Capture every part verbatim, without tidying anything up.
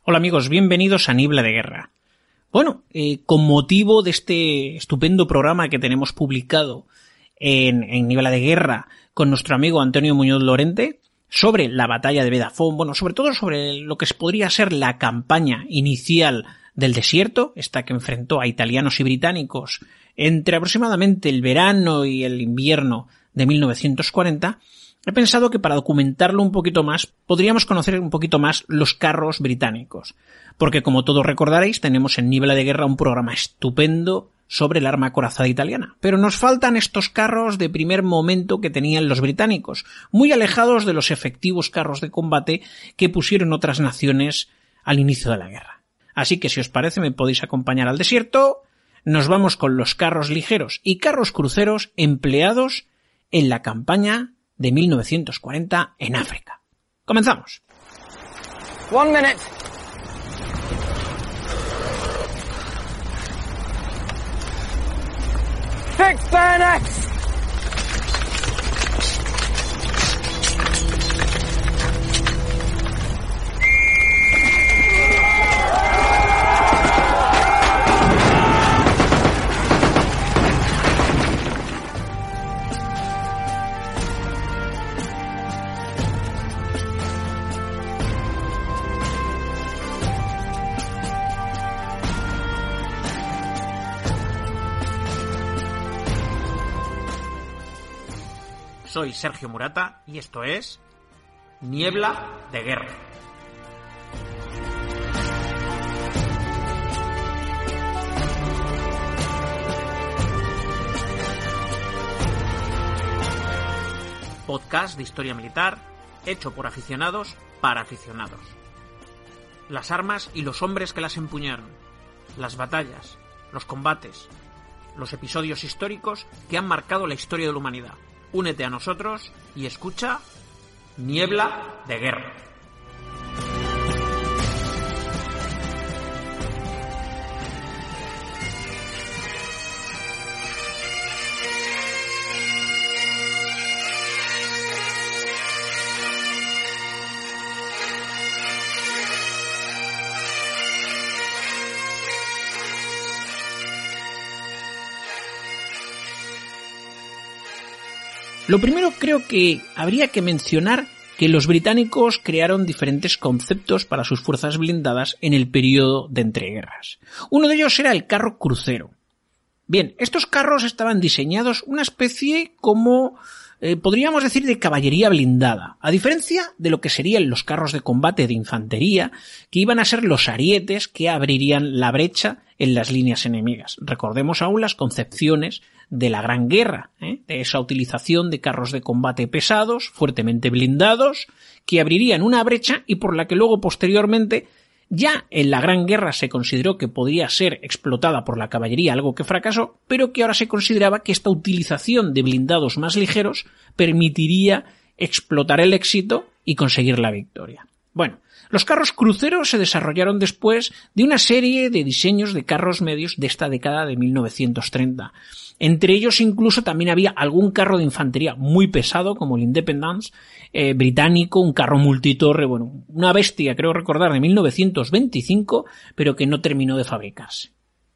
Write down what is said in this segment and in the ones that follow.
Hola amigos, bienvenidos a Niebla de Guerra. Bueno, eh, con motivo de este estupendo programa que tenemos publicado en, en Niebla de Guerra con nuestro amigo Antonio Muñoz Lorente sobre la batalla de Vodafone, bueno, sobre todo sobre lo que podría ser la campaña inicial del desierto, esta que enfrentó a italianos y británicos entre aproximadamente el verano y el invierno de mil novecientos cuarenta, he pensado que para documentarlo un poquito más podríamos conocer un poquito más los carros británicos, porque como todos recordaréis tenemos en Niebla de Guerra un programa estupendo sobre el arma acorazada italiana, pero nos faltan estos carros de primer momento que tenían los británicos, muy alejados de los efectivos carros de combate que pusieron otras naciones al inicio de la guerra. Así que si os parece me podéis acompañar al desierto, nos vamos con los carros ligeros y carros cruceros empleados en la campaña de mil novecientos cuarenta en África. ¡Comenzamos! One minute. Fix bayonets! Soy Sergio Murata y esto es Niebla de Guerra. Podcast de historia militar hecho por aficionados para aficionados. Las armas y los hombres que las empuñaron, las batallas, los combates, los episodios históricos que han marcado la historia de la humanidad. Únete a nosotros y escucha Niebla de Guerra. Lo primero creo que habría que mencionar que los británicos crearon diferentes conceptos para sus fuerzas blindadas en el periodo de entreguerras. Uno de ellos era el carro crucero. Bien, estos carros estaban diseñados una especie como, eh, podríamos decir, de caballería blindada, a diferencia de lo que serían los carros de combate de infantería, que iban a ser los arietes que abrirían la brecha en las líneas enemigas. Recordemos aún las concepciones de la Gran Guerra, ¿eh? de esa utilización de carros de combate pesados, fuertemente blindados, que abrirían una brecha y por la que luego posteriormente, ya en la Gran Guerra se consideró que podría ser explotada por la caballería, algo que fracasó, pero que ahora se consideraba que esta utilización de blindados más ligeros permitiría explotar el éxito y conseguir la victoria. Bueno, los carros cruceros se desarrollaron después de una serie de diseños de carros medios de esta década de mil novecientos treinta. Entre ellos incluso también había algún carro de infantería muy pesado, como el Independence eh, británico, un carro multitorre, bueno, una bestia, creo recordar, de mil novecientos veinticinco, pero que no terminó de fabricarse.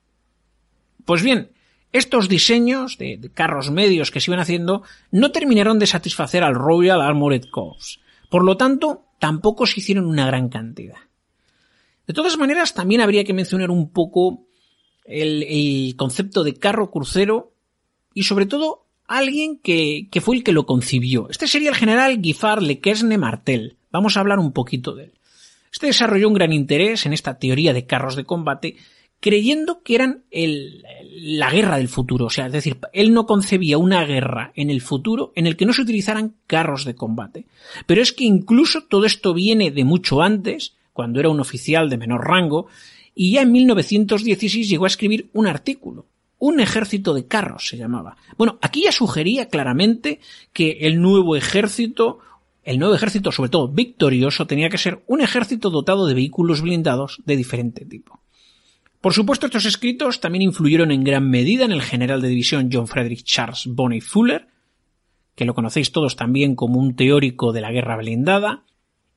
Pues bien, estos diseños de, de carros medios que se iban haciendo no terminaron de satisfacer al Royal Armoured Corps. Por lo tanto, tampoco se hicieron una gran cantidad. De todas maneras, también habría que mencionar un poco el, el concepto de carro crucero y sobre todo alguien que, que fue el que lo concibió. Este sería el general Giffard Le Quesne Martel. Vamos a hablar un poquito de él. Este desarrolló un gran interés en esta teoría de carros de combate, creyendo que eran el, la guerra del futuro. O sea, es decir, él no concebía una guerra en el futuro en el que no se utilizaran carros de combate. Pero es que incluso todo esto viene de mucho antes, cuando era un oficial de menor rango, y ya en mil novecientos dieciséis llegó a escribir un artículo. Un ejército de carros se llamaba. Bueno, aquí ya sugería claramente que el nuevo ejército, el nuevo ejército sobre todo victorioso, tenía que ser un ejército dotado de vehículos blindados de diferente tipo. Por supuesto, estos escritos también influyeron en gran medida en el general de división John Frederick Charles Bonney Fuller, que lo conocéis todos también como un teórico de la guerra blindada,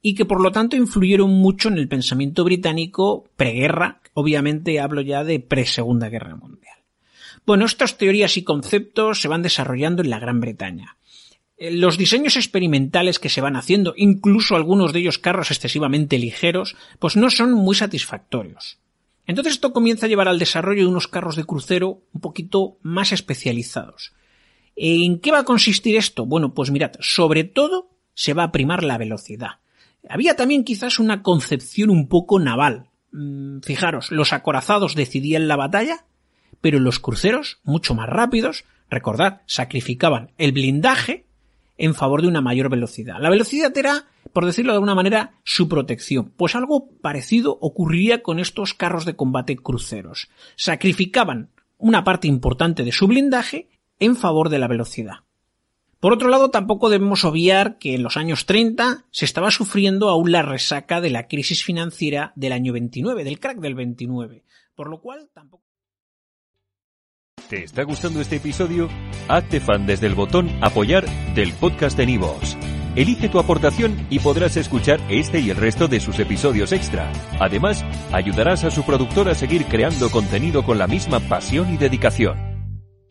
y que por lo tanto influyeron mucho en el pensamiento británico preguerra, obviamente hablo ya de pre-Segunda Guerra Mundial. Bueno, estas teorías y conceptos se van desarrollando en la Gran Bretaña. Los diseños experimentales que se van haciendo, incluso algunos de ellos carros excesivamente ligeros, pues no son muy satisfactorios. Entonces esto comienza a llevar al desarrollo de unos carros de crucero un poquito más especializados. ¿En qué va a consistir esto? Bueno, pues mirad, sobre todo se va a primar la velocidad. Había también quizás una concepción un poco naval. Fijaros, los acorazados decidían la batalla, pero los cruceros, mucho más rápidos, recordad, sacrificaban el blindaje en favor de una mayor velocidad. La velocidad era, por decirlo de alguna manera, su protección. Pues algo parecido ocurriría con estos carros de combate cruceros. Sacrificaban una parte importante de su blindaje en favor de la velocidad. Por otro lado, tampoco debemos obviar que en los años treinta se estaba sufriendo aún la resaca de la crisis financiera del año veintinueve, del crack del veintinueve, por lo cual tampoco... ¿Te está gustando este episodio? Hazte fan desde el botón Apoyar del podcast de Nivos. Elige tu aportación y podrás escuchar este y el resto de sus episodios extra. Además, ayudarás a su productor a seguir creando contenido con la misma pasión y dedicación.